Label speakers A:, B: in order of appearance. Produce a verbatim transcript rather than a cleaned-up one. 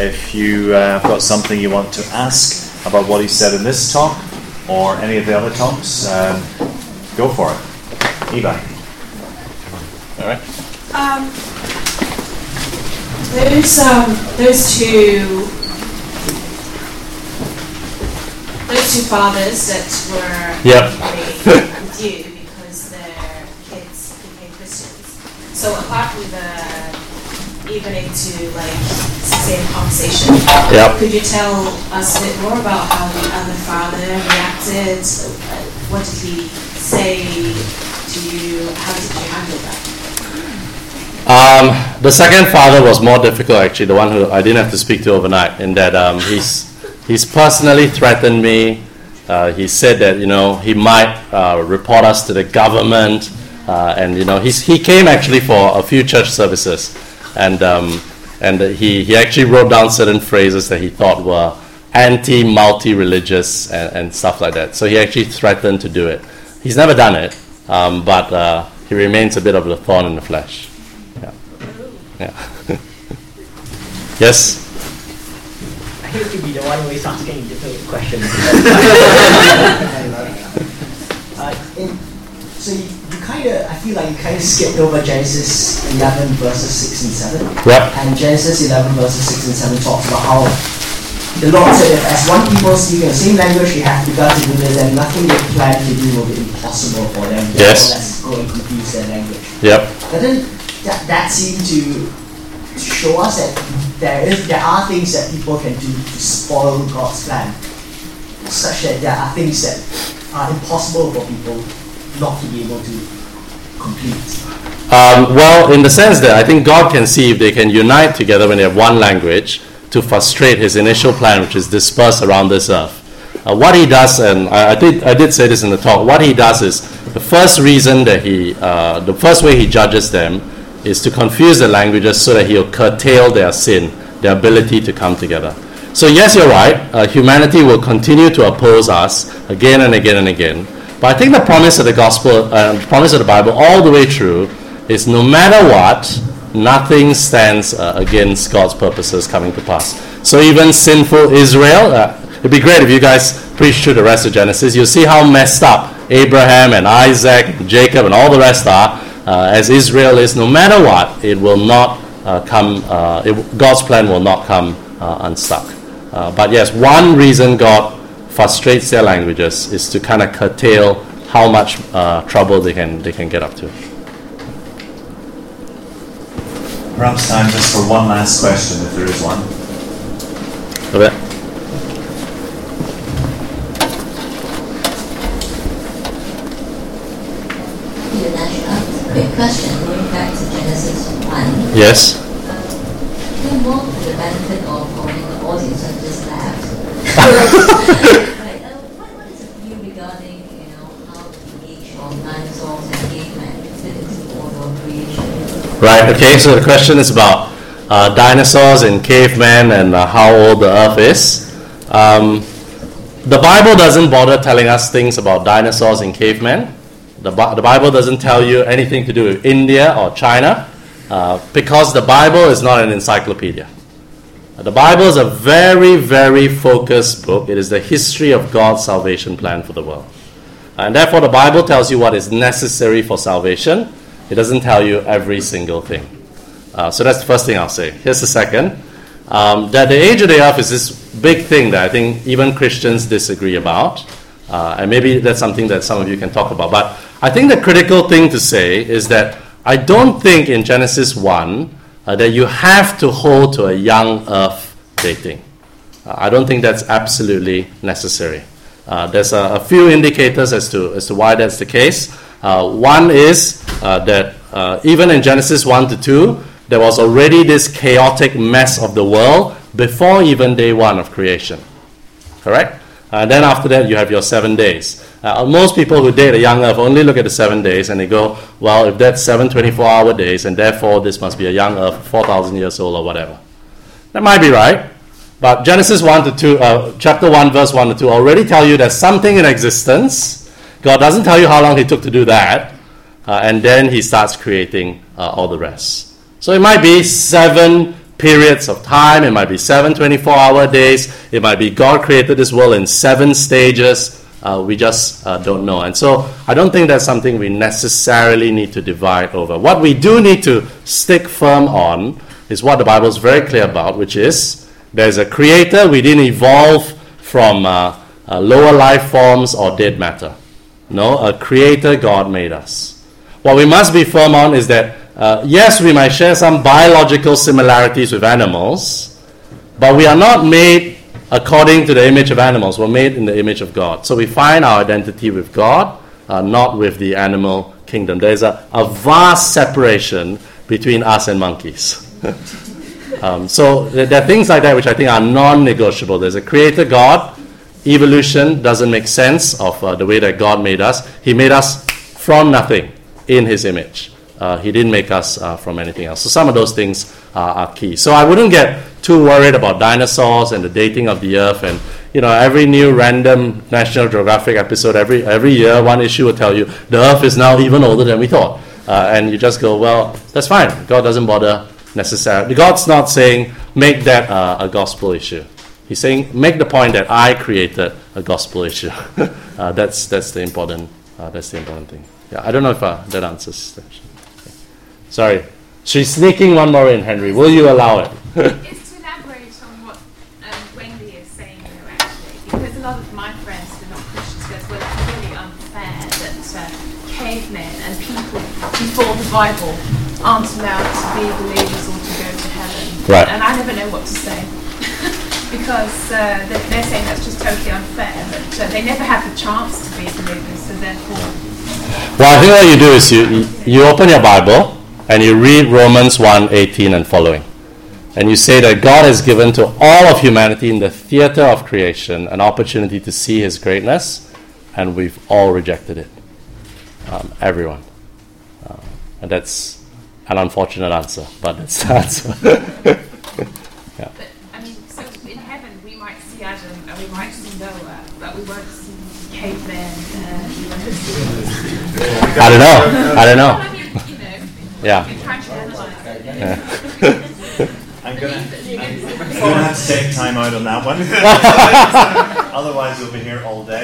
A: if you uh, have got something you want to ask about what he said in this talk or any of the other talks, um, go for it. Eva. All right.
B: Um, those um, those two those two fathers that were
A: yep.
B: angry with you because their kids became Christians. So apart from the evening to like sustain conversation,
A: yep.
B: could you tell us a bit more about how the other father reacted? What did he say to you? How did you handle that?
C: Um, the second father was more difficult, actually, the one who I didn't have to speak to overnight, in that um, he's he's personally threatened me. Uh, he said that, you know, he might uh, report us to the government, uh, and, you know, he's, he came actually for a few church services, and um, and he, he actually wrote down certain phrases that he thought were anti-multi-religious and, and stuff like that. So he actually threatened to do it. He's never done it, um, but uh, he remains a bit of a thorn in the flesh. Yeah. Yes?
D: I hate to be the one always asking different questions. uh, in, so you, you kind of, I feel like you kind of skipped over Genesis eleven verses six and seven.
C: Yep.
D: And Genesis eleven verses six and seven talks about how the Lord said that as one people speaking the same language, they have begun to do this, and nothing they plan to do will be impossible for them.
C: Yes.
D: Let's go and confuse their language.
C: Yep.
D: But then that, that seemed to show us that there is there are things that people can do to spoil God's plan, such that there are things that are impossible for people not to be able to complete.
C: Um, well, in the sense that I think God can see if they can unite together when they have one language to frustrate his initial plan, which is dispersed around this earth. Uh, what he does, and I, I did I did say this in the talk, what he does is the first reason that he, uh, the first way he judges them is to confuse the languages so that he'll curtail their sin, their ability to come together. So yes, you're right, uh, humanity will continue to oppose us again and again and again. But I think the promise of the gospel, uh, the promise of the Bible all the way through is no matter what, nothing stands uh, against God's purposes coming to pass. So even sinful Israel, uh, it'd be great if you guys preach through the rest of Genesis. You'll see how messed up Abraham and Isaac and Jacob and all the rest are. Uh, as Israel is, no matter what, it will not uh, come, uh, it, God's plan will not come uh, unstuck. Uh, but yes, one reason God frustrates their languages is to kind of curtail how much uh, trouble they can they can get up to.
A: Perhaps time just for one last question, if there is one.
C: Okay.
E: Quick question, going back to Genesis one.
C: Yes.
E: Um, more for the benefit of only the audience and just left. right, uh, what, what is the view regarding, you know, how the age of dinosaurs and cavemen fit into the order of creation?
C: Right. Okay. So the question is about uh, dinosaurs and cavemen and uh, how old the Earth is. Um, the Bible doesn't bother telling us things about dinosaurs and cavemen. The, the Bible doesn't tell you anything to do with India or China uh, because the Bible is not an encyclopedia. The Bible is a very, very focused book. It is the history of God's salvation plan for the world. And therefore, the Bible tells you what is necessary for salvation. It doesn't tell you every single thing. Uh, so that's the first thing I'll say. Here's the second. Um, that the age of the earth is this big thing that I think even Christians disagree about. Uh, and maybe that's something that some of you can talk about. But I think the critical thing to say is that I don't think in Genesis one uh, that you have to hold to a young earth dating. Uh, I don't think that's absolutely necessary. Uh, there's a, a few indicators as to as to why that's the case. Uh, one is uh, that uh, even in Genesis one to two, there was already this chaotic mess of the world before even day one of creation. Correct? And then after that, you have your seven days. Uh, most people who date a young earth only look at the seven days and they go, well, if that's seven twenty-four hour days, and therefore this must be a young earth, four thousand years old or whatever. That might be right. But Genesis one to two, uh, chapter one, verse one to two already tell you there's something in existence. God doesn't tell you how long he took to do that. Uh, and then he starts creating uh, all the rest. So it might be seven periods of time. It might be seven twenty-four hour days. It might be God created this world in seven stages. Uh, we just uh, don't know. And so I don't think that's something we necessarily need to divide over. What we do need to stick firm on is what the Bible is very clear about, which is there's a creator. We didn't evolve from uh, uh, lower life forms or dead matter. No, a creator God made us. What we must be firm on is that, uh, yes, we might share some biological similarities with animals, but we are not made according to the image of animals. We're made in the image of God. So we find our identity with God, uh, not with the animal kingdom. There's a, a vast separation between us and monkeys. um, so there, there are things like that which I think are non-negotiable. There's a creator God. Evolution doesn't make sense of uh, the way that God made us. He made us from nothing in his image. Uh, he didn't make us uh, from anything else. So some of those things uh, are key. So I wouldn't get too worried about dinosaurs and the dating of the earth. And, you know, every new random National Geographic episode, every every year, one issue will tell you the earth is now even older than we thought. Uh, and you just go, well, that's fine. God doesn't bother necessarily. God's not saying make that uh, a gospel issue. He's saying make the point that I created a gospel issue. uh, that's that's the important uh, that's the important thing. Yeah, I don't know if uh, that answers the question. Okay. Sorry, she's sneaking one more in, Henry. Will you allow it?
F: It's to elaborate on what um, Wendy is saying here, actually, because a lot of my friends who are not Christians go, well, it's really unfair that uh, cavemen and people before the Bible aren't allowed to be believers or to go to heaven.
C: Right.
F: And I never know what to say. Because uh, they're, they're saying that's just totally unfair, but uh, they never had the chance to be believers, so therefore...
C: Well, I think what you do is you you open your Bible and you read Romans one eighteen and following. And you say that God has given to all of humanity in the theater of creation an opportunity to see his greatness, and we've all rejected it. Um, everyone. Uh, and that's an unfortunate answer, but that's the answer.
F: Yeah. But, I mean, so in heaven we might see Adam and we might see Noah, but we won't see cavemen. Uh, we won't see...
C: I don't know. I don't know.
F: Well, I mean, you know,
C: Yeah.
F: we're trying to analyse it.
C: Yeah.
A: I'm going to have to take time out on that one. Otherwise, we'll be here all day.